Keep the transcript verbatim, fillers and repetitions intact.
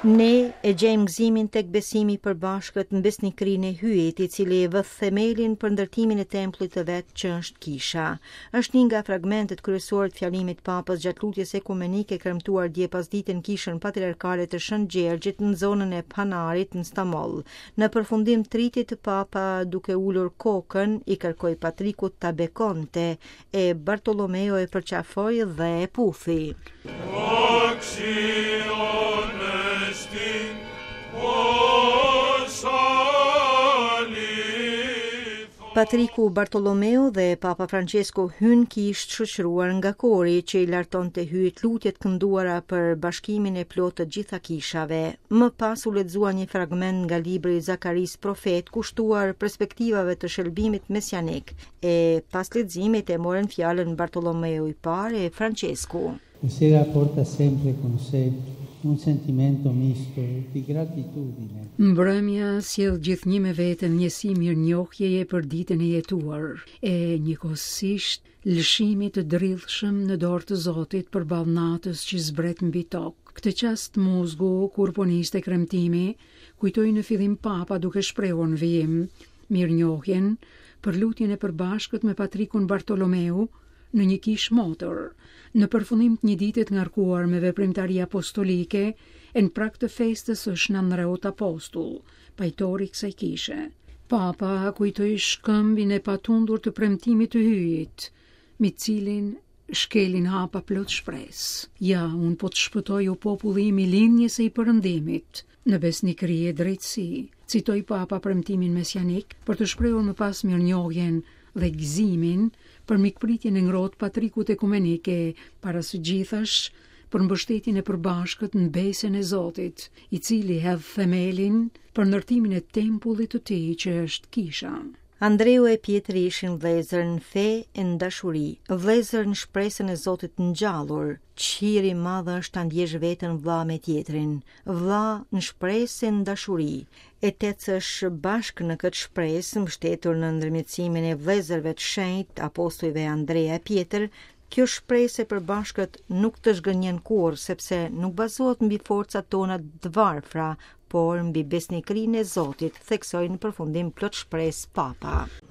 Ne e gjejmë gëzimin tek besimi i përbashkët në besnikërinë e hyjet, i cili vë themelin për ndërtimin e tempullit të vet që është kisha. Është një nga fragmentet kryesore të fjalimit papës gjatë lutjes ekumenike kremtuar dje pasdite në kishën patriarkale të Shën Gjergjit në zonën e Panarit në Stamol. Në përfundim të rritit, papa duke ulur kokën i kërkoi patrikut ta bekonte e Bartolomeo e përqafoi dhe e puthi. Patriku Bartolomeo dhe Papa Francesco hyn kishë shoqëruar nga kori që i lartonte hyjet lutjet kënduara për bashkimin e plotë të gjitha kishave. Më pas u lexua një fragment nga libri i Zakaris profet kushtuar perspektivave të shërbimit mesianik e pas leximit e morën fjalën Bartolomeo i parë e Francesco. La sera porta sempre con sé un sentimento misto di gratitudine. Mbrëmja sjell gjithnjë me veten njësi mirënjohjeje për ditën e jetuar, e njëkohësisht lëshimi të drillshëm në dorë të Zotit përballë natës që zbret mbi tokë. Këtë çast muzgu kur po niste kremtimi, kujtoi në fillim papa duke shprehur në vijim mirënjohjen për lutjen e përbashkët me Patrikun Bartolomeu në një kishë motor, në përfundim të një dite të ngarkuar me veprimtari apostolike e në prag të festës së Shënandrëut Apostull, pajtori i kësaj kishe. Papa kujtoi shkëmbin e patundur të premtimit të hyjit, me cilin shkelin hapa plot shpresë. Ja, unë po të shpëtoj u populli im i lindjes së i perëndimit në besnikëri e drejtësi, citoi papa premtimin mesianik për të shprehur më pas mirënjohjen dhe gëzimin për mikpritjen e ngrohtë patrikut ekumenike para së gjithash për mbështetjen e përbashkët në besën e Zotit, i cili hedh themelin për ndërtimin e tempullit të tij që është kisha. Andreu e Pietri ishin vëllezër në fe e në dashuri, vëllezër në shpresën e Zotit ngjallur. Çiri i madh është ta ndjesh veten vëlla me tjetrin, vëlla në shpresë e në dashuri. E të ecësh bashkë në këtë shpresë, mbështetur në ndërmjetësimin e vëllezërve të shenjtë, apostujve Andrea e Pjetër, kjo shpresë e përbashkët nuk të zhgënjen kurrë, sepse nuk bazohet mbi forcat tona të varfra, por mbi besnikërinë e Zotit, theksoi në përfundim plot shpresë papa.